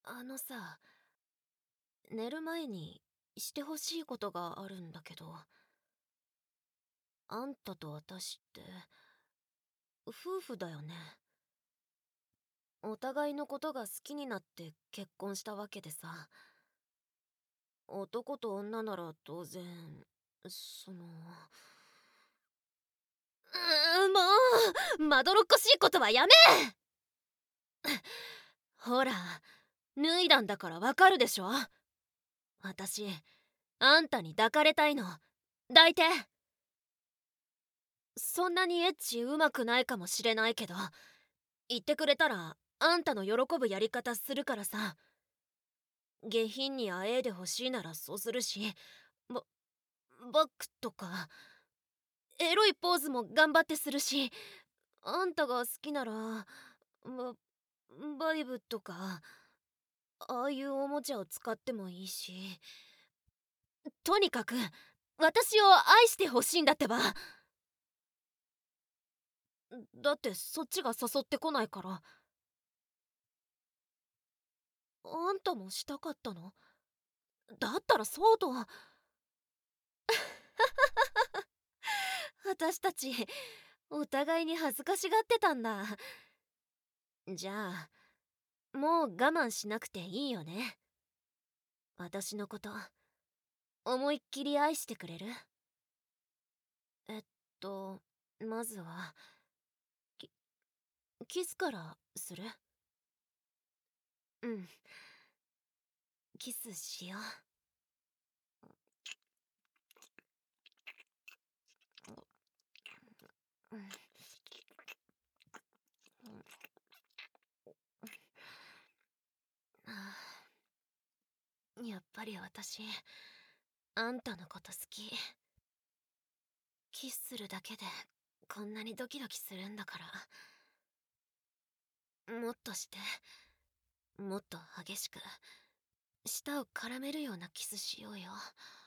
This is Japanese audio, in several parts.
あのさ、寝る前にしてほしいことがあるんだけど、あんたと私って夫婦だよね。お互いのことが好きになって結婚したわけでさ、男と女なら当然、その、もまどろっこしいことはやめ。ほら、脱いだんだからわかるでしょ。私、あんたに抱かれたいの。抱いて。そんなにエッチうまくないかもしれないけど、言ってくれたらあんたの喜ぶやり方するからさ。下品にあえいでほしいならそうするし、ババックとかエロいポーズも頑張ってするし、あんたが好きならババイブとかああいうおもちゃを使ってもいいし、とにかく私を愛してほしいんだってば。だってそっちが誘ってこないから。あんたもしたかったの？だったらそうと。私たちお互いに恥ずかしがってたんだ。じゃあもう我慢しなくていいよね。私のこと思いっきり愛してくれる？えっとまずはキ、キスからする？うん、キスしよう。うん、やっぱり私あんたのこと好き。キスするだけでこんなにドキドキするんだから、もっとして、もっと激しく舌を絡めるようなキスしようよ。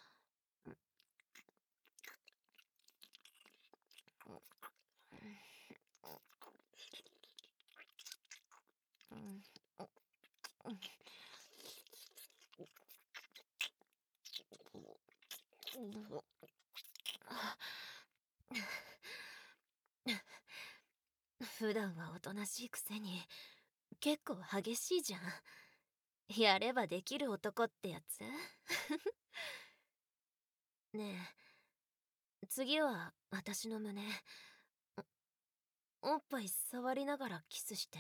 普段はおとなしいくせに結構激しいじゃん。やればできる男ってやつ。ねえ、次は私の胸、おっぱい触りながらキスして。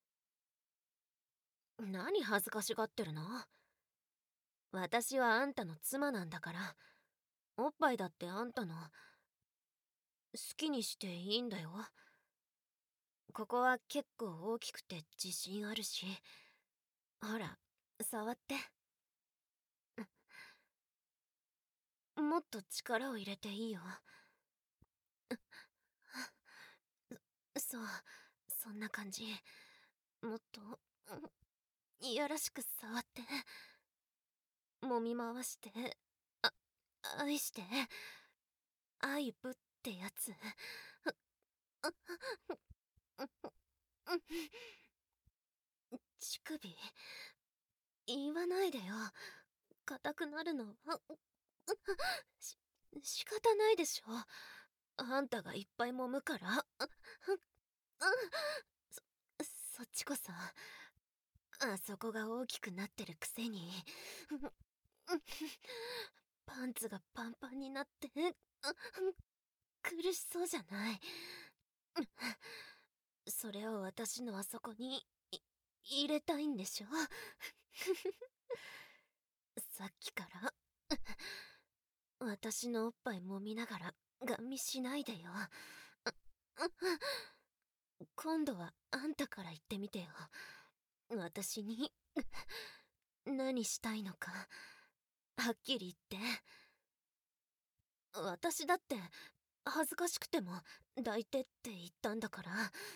何恥ずかしがってるの？私はあんたの妻なんだから、おっぱいだってあんたの。好きにしていいんだよ。ここは結構大きくて自信あるし、ほら触って。もっと力を入れていいよ。そう、そんな感じ。もっといやらしく触って、揉み回して、あ愛して、愛ぶってやつ。乳首言わないでよ。硬くなるのはし仕方ないでしょ。あんたがいっぱい揉むから。そっちこそあそこが大きくなってるくせにパンツがパンパンになって苦しそうじゃない？それを私のあそこに入れたいんでしょ？さっきから私のおっぱい揉みながらガン見しないでよ。今度はあんたから言ってみてよ。私に何したいのかはっきり言って。私だって恥ずかしくても抱いてって言ったんだから。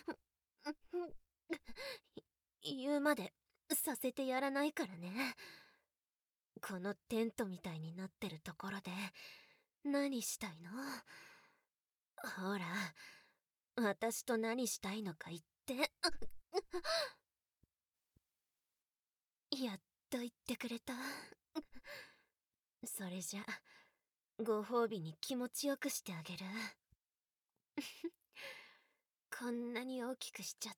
言うまでさせてやらないからね。このテントみたいになってるところで何したいの？ほら、私と何したいのか言って。 ってくれた。それじゃご褒美に気持ちよくしてあげる。こんなに大きくしちゃって。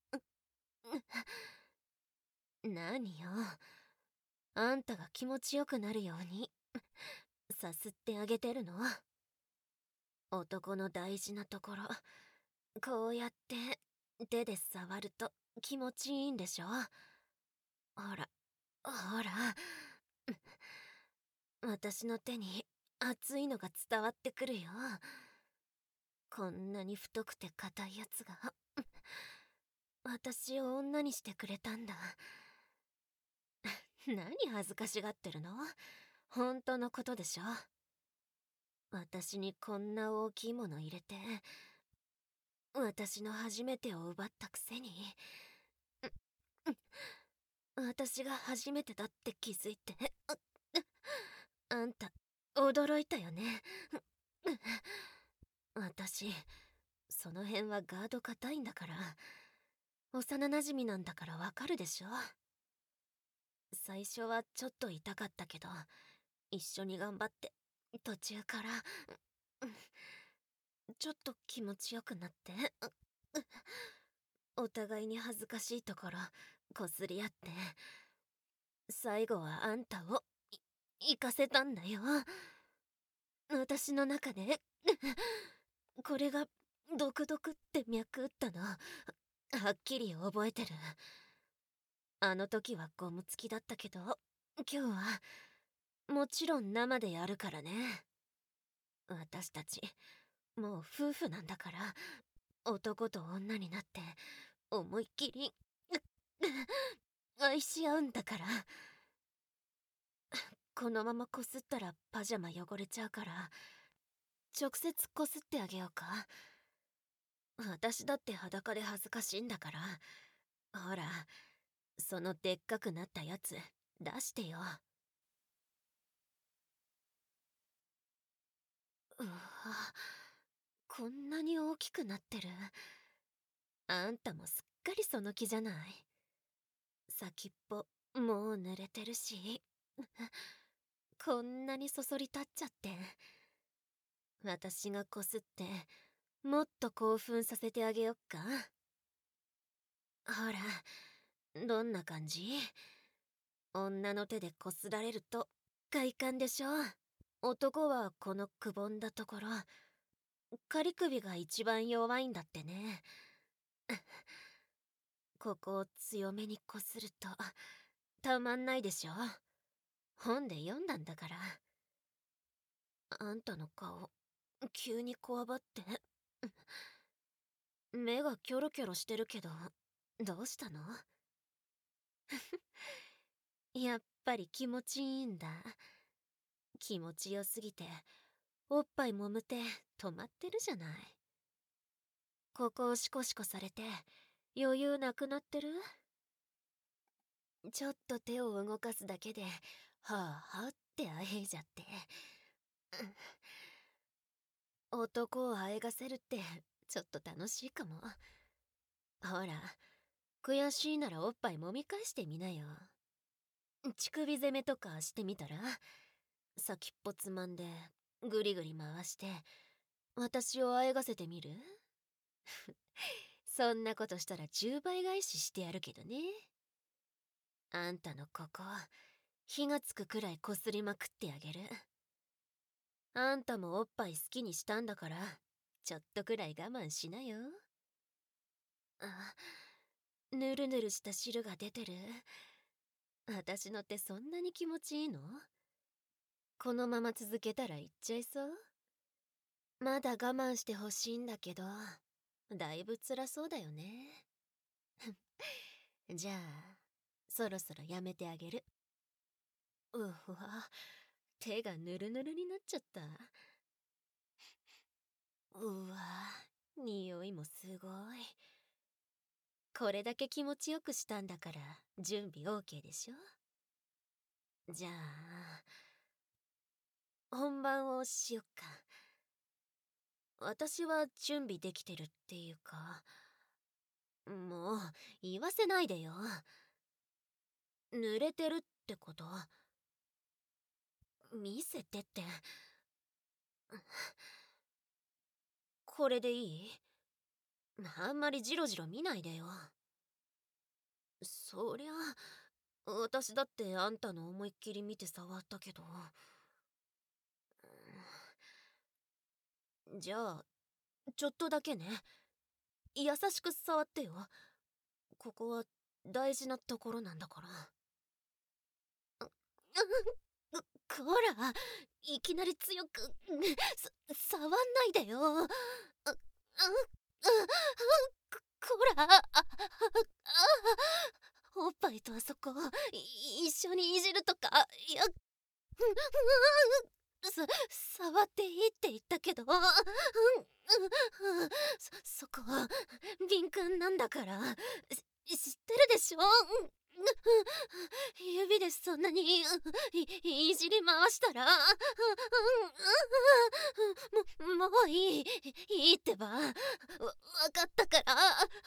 何よ、あんたが気持ちよくなるようにさすってあげてるの。男の大事なところ、こうやって手で触ると気持ちいいんでしょ。ほらほら、私の手に熱いのが伝わってくるよ。こんなに太くて硬いやつが私を女にしてくれたんだ。何恥ずかしがってるの？本当のことでしょ。私にこんな大きいもの入れて、私の初めてを奪ったくせに、私が初めてだって気づいて、あんた驚いたよね。私その辺はガード硬いんだから、幼馴染なんだからわかるでしょ。最初はちょっと痛かったけど、一緒に頑張って途中からちょっと気持ちよくなって、お互いに恥ずかしいところこすり合って、最後はあんたを行かせたんだよ。私の中でこれが毒々って脈打ったのはっきり覚えてる。あの時はゴム付きだったけど、今日はもちろん生でやるからね。私たちもう夫婦なんだから、男と女になって思いっきり愛し合うんだから。このままこすったらパジャマ汚れちゃうから、直接こすってあげようか。私だって裸で恥ずかしいんだから。ほら、そのでっかくなったやつ出してよ。うわ、こんなに大きくなってる。あんたもすっかりその気じゃない。先っぽもう濡れてるし、こんなにそそり立っちゃって。私がこすってもっと興奮させてあげよっか。ほら、どんな感じ？女の手でこすられると快感でしょ。男はこのくぼんだところ、仮首が一番弱いんだってね。ここを強めにこするとたまんないでしょ。本で読んだんだから。あんたの顔急にこわばって目がキョロキョロしてるけど、どうしたの？やっぱり気持ちいいんだ。気持ちよすぎておっぱい揉む手止まってるじゃない。ここをシコシコされて余裕なくなってる？ちょっと手を動かすだけではあはあってあえいじゃって、男をあえがせるってちょっと楽しいかも。ほら、悔しいならおっぱい揉み返してみなよ。乳首攻めとかしてみたら？先っぽつまんでぐりぐり回して私をあえがせてみる？そんなことしたら10倍返ししてやるけどね。あんたのここ火がつくくらいこすりまくってあげる。あんたもおっぱい好きにしたんだから、ちょっとくらい我慢しなよ。あ、ぬるぬるした汁が出てる。私の手そんなに気持ちいいの？このまま続けたらいっちゃいそう？まだ我慢してほしいんだけど、だいぶ辛そうだよね。じゃあそろそろやめてあげる。うわ、手がぬるぬるになっちゃった。うわ、匂いもすごい。これだけ気持ちよくしたんだから準備 OK でしょ。じゃあ本番をしよっか。私は準備できてるっていうか、もう言わせないでよ。濡れてるっってこと？見せてって。これでいい？あんまりジロジロ見ないでよ。そりゃ私だってあんたの思いっきり見て触ったけど。じゃあちょっとだけね。優しく触ってよ。ここは大事なところなんだから。こら、いきなり強く触んないでよ。こら、おっぱいとあそこ一緒にいじるとか、いや、触っていいって言ったけど、そこ敏感なんだから、知ってるでしょ。指でそんなにいじり回したら、もういいってば、わかったから、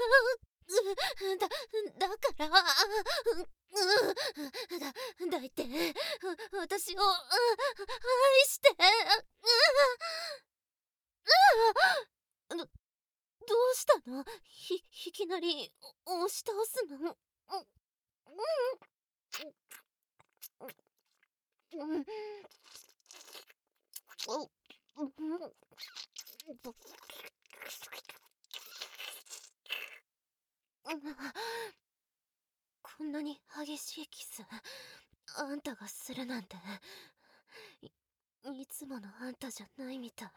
だから抱いて、私を愛して、どうしたの？いきなり押し倒すの？こんなに激しいキスあんたがするなんて、いつものあんたじゃないみたい。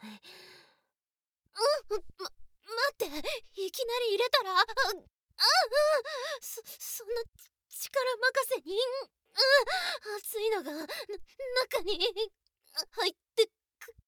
待って、いきなり入れたら、そんな力任せに、熱いのが中に入ってくる。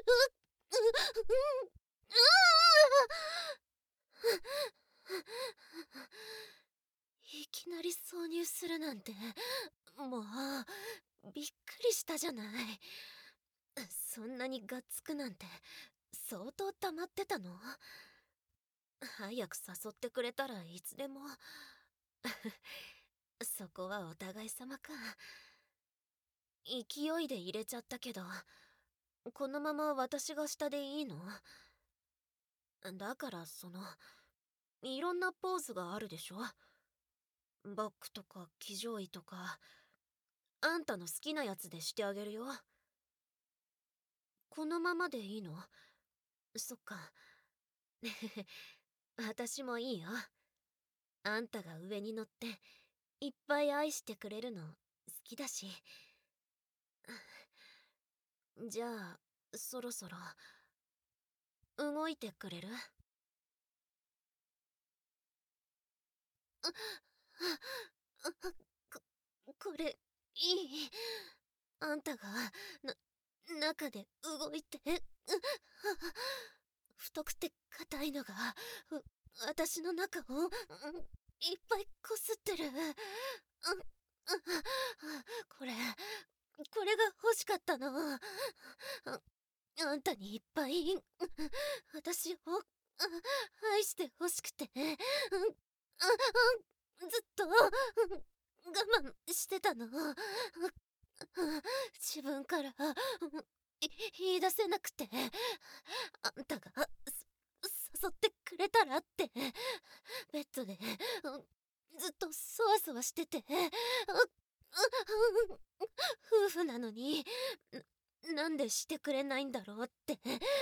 いきなり挿入するなんて、もうびっくりしたじゃない。そんなにがっつくなんて相当溜まってたの？早く誘ってくれたらいつでも。そこはお互い様か。勢いで入れちゃったけど、このまま私が下でいいの？だからいろんなポーズがあるでしょ。バックとか騎乗位とか、あんたの好きなやつでしてあげるよ。このままでいいの？そっか。私もいいよ。あんたが上に乗っていっぱい愛してくれるの好きだし。じゃあそろそろ動いてくれる？これいい？あんたが中で動いて太くて硬いのが私の中をいっぱいこすってる。これが欲しかったの。あんたにいっぱい私を愛して欲しくて、ずっと我慢してたの。自分から言い出せなくて、あんたが誘ってくれたらってベッドでずっとそわそわしてて、夫婦なのになんでしてくれないんだろうって、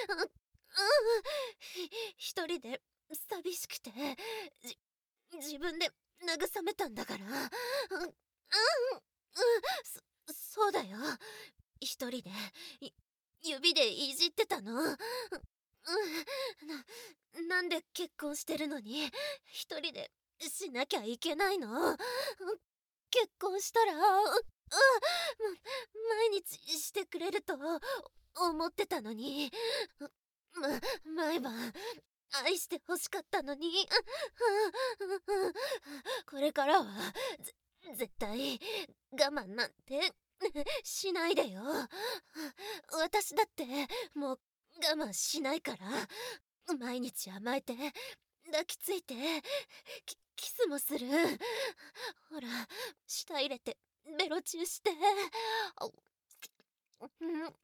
一人で寂しくて自分で慰めたんだから。そうだよ。一人で指でいじってたの。なんで結婚してるのに一人でしなきゃいけないの？結婚したら毎日してくれると思ってたのに、毎晩愛してほしかったのに、これからは絶対我慢なんてしないでよ。私だってもう我慢しないから、毎日甘えて抱きついてキスもする。ほら舌入れてベロチューして。うんうん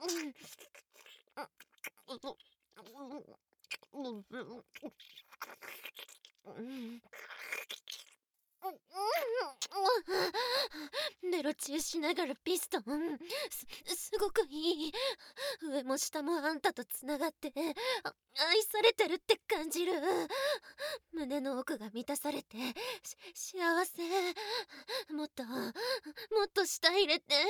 ベロチューしながらピストン、すごくいい。上も下もあんたとつながって、愛されてるって感じる。胸の奥が満たされて、幸せ。もっともっと舌入れて。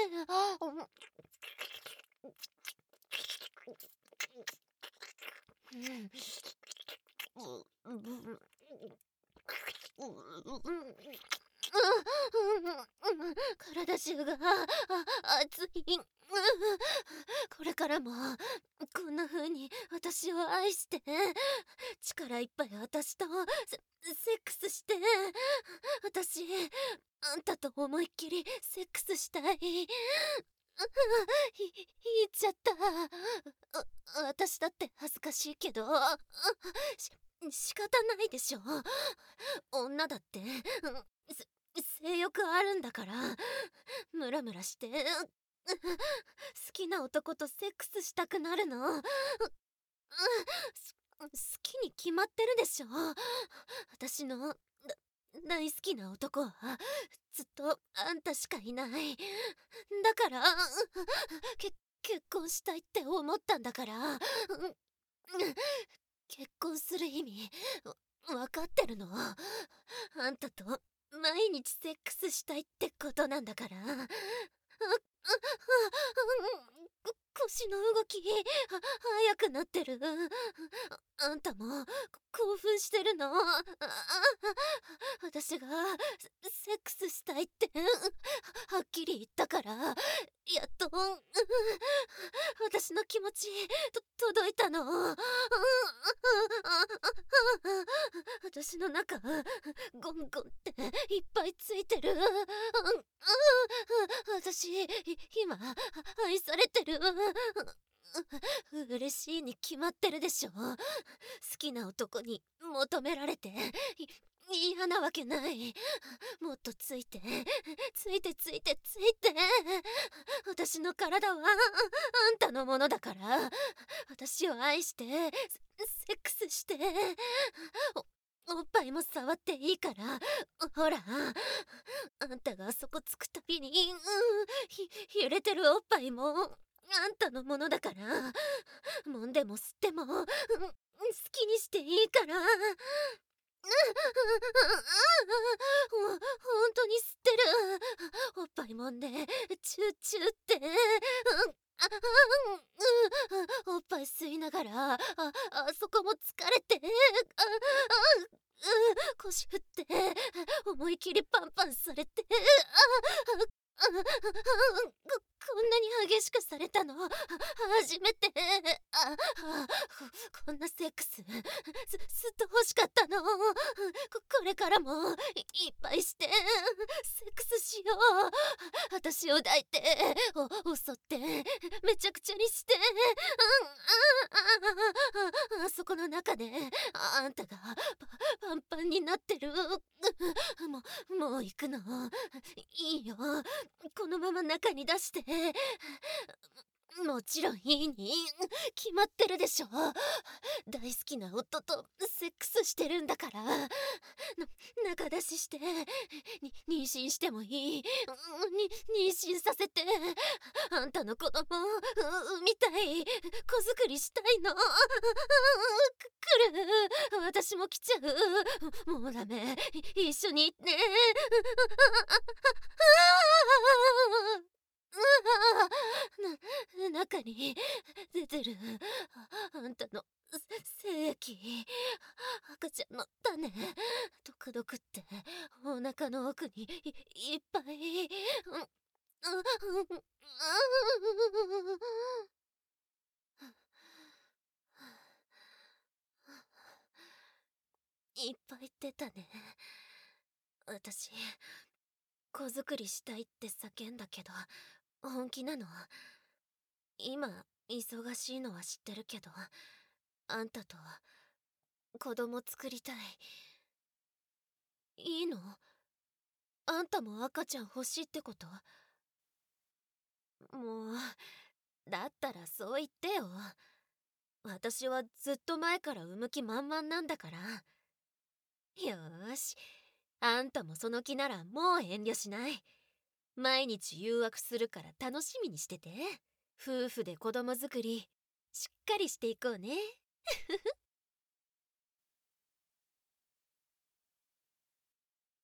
体中が熱い。これからもこんな風に私を愛して、力いっぱい私とセックスして。私あんたと思いっきりセックスしたい。言っちゃった。私だって恥ずかしいけど、仕方ないでしょ。女だって性欲あるんだから。ムラムラして好きな男とセックスしたくなるの。好きに決まってるでしょ。私の大好きな男はずっとあんたしかいない。だから結婚したいって思ったんだから。結婚する意味分かってるの。あんたと毎日セックスしたいってことなんだから。腰の動き速くなってる。あんたも興奮してるの。私がセックスしたいってはっきり言ったから、やっと私の気持ち届いたの。私の中ゴンゴンっていっぱいついてる。私今愛されてる。嬉しいに決まってるでしょ。好きな男に求められて嫌なわけない。もっとついてついてついてついて。私の体はあんたのものだから。私を愛してセックスして。おっぱいも触っていいから。ほらあんたがあそこつくたびに揺れてるおっぱいもあんたのものだから。揉んでも吸っても好きにしていいから。ほんとに吸ってる。おっぱい揉んでチューチューって。おっぱい吸いながらあそこも疲れて腰振って思い切りパンパンされて。こんなに激しくされたの初めて。こんなセックスずっと欲しかったの。これからもいっぱいしてセックスしよう。私を抱いて襲ってめちゃくちゃにして。あそこの中であんたがパンパンになってる。もう行くのいいよ。このまま中に出して。もちろんいいに決まってるでしょ。大好きな夫とセックスしてるんだから。中出しして妊娠してもいい。妊娠させてあんたの子供産みたい。子作りしたいの。来る。私も来ちゃう。もうダメ。一緒に行って。中に出てるあんたの精液。赤ちゃんの種ドクドクってお腹の奥にいっぱい。いっぱい出たね。私子作りしたいって叫んだけど本気なの。今忙しいのは知ってるけどあんたと子供作りたい。いいの？ あんたも赤ちゃん欲しいってこと？もう、だったらそう言ってよ。私はずっと前から産む気満々なんだから。よーし、あんたもその気ならもう遠慮しない。毎日誘惑するから楽しみにしてて。夫婦で子供作りしっかりしていこうね。